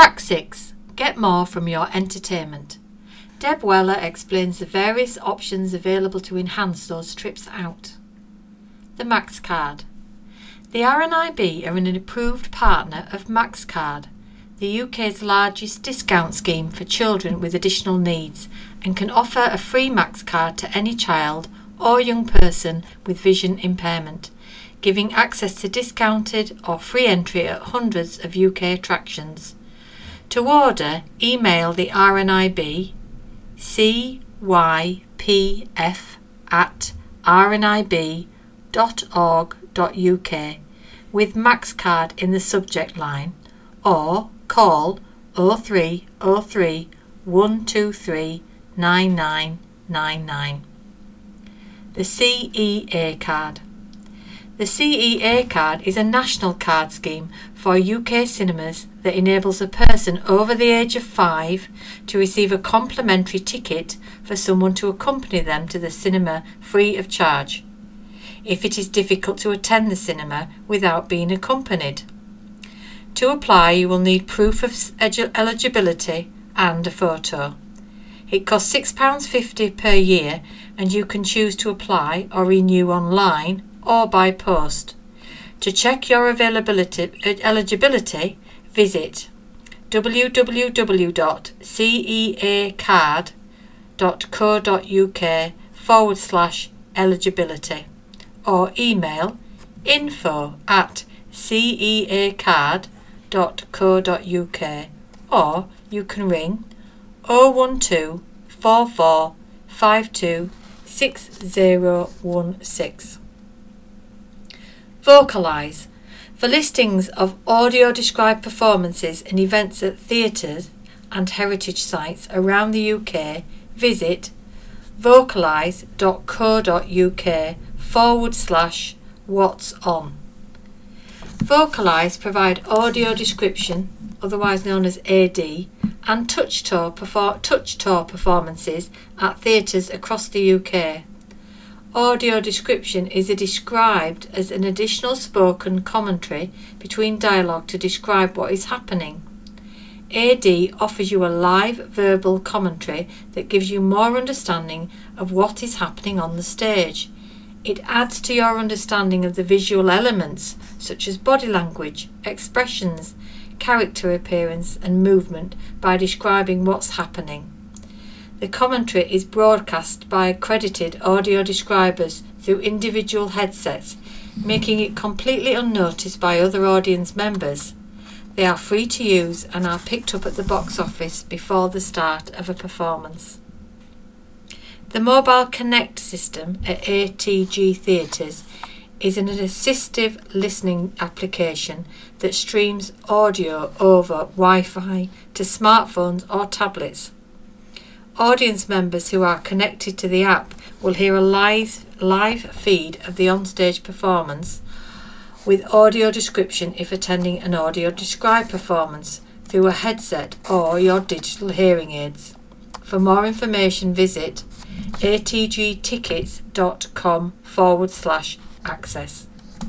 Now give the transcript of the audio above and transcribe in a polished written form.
Track 6. Get more from your entertainment. Deb Weller explains the various options available to enhance those trips out. The MaxCard. The RNIB are an approved partner of MaxCard, the UK's largest discount scheme for children with additional needs, and can offer a free MaxCard to any child or young person with vision impairment, giving access to discounted or free entry at hundreds of UK attractions. To order, email the RNIB cypf@rnib.org.uk with MaxCard in the subject line, or call 0303 123 9999. The CEA card. The CEA card is a national card scheme for UK cinemas that enables a person over the age of 5 to receive a complimentary ticket for someone to accompany them to the cinema free of charge, if it is difficult to attend the cinema without being accompanied. To apply, you will need proof of eligibility and a photo. It costs £6.50 per year, and you can choose to apply or renew online or by post. To check your eligibility, visit www.ceacard.co.uk/eligibility or email info@ceacard.co.uk, or you can ring 012 44 52 6016. Vocalise. For listings of audio-described performances and events at theatres and heritage sites around the UK, visit vocalise.co.uk/what's on. Vocalise provide audio description, otherwise known as AD, and touch tour performances at theatres across the UK. Audio description is described as an additional spoken commentary between dialogue to describe what is happening. AD offers you a live verbal commentary that gives you more understanding of what is happening on the stage. It adds to your understanding of the visual elements such as body language, expressions, character appearance and movement by describing what's happening. The commentary is broadcast by accredited audio describers through individual headsets, making it completely unnoticed by other audience members. They are free to use and are picked up at the box office before the start of a performance. The Mobile Connect system at ATG Theatres is an assistive listening application that streams audio over Wi-Fi to smartphones or tablets. Audience members who are connected to the app will hear a live feed of the onstage performance with audio description if attending an audio described performance through a headset or your digital hearing aids. For more information, visit atgtickets.com/access.